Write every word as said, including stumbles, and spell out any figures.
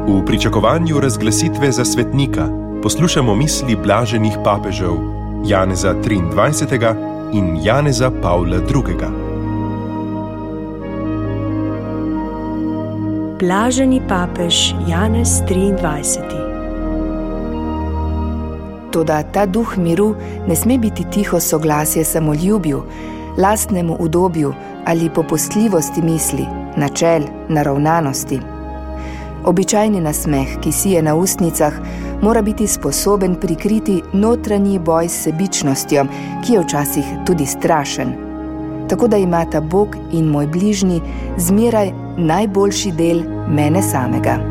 V pričakovanju razglasitve za svetnika poslušamo misli blaženih papežev Janeza triindvajsetega in Janeza Pavla drugega. Blaženi papež Janez triindvajseti. Toda ta duh miru ne sme biti tiho soglasje samoljubju, lastnemu udobju ali popustljivosti misli, načel, naravnanosti. Običajni nasmeh, ki sije na ustnicah, mora biti sposoben prikriti notranji boj s sebičnostjo, ki je včasih tudi strašen. Tako da imata Bog in moj bližnji zmeraj najboljši del mene samega.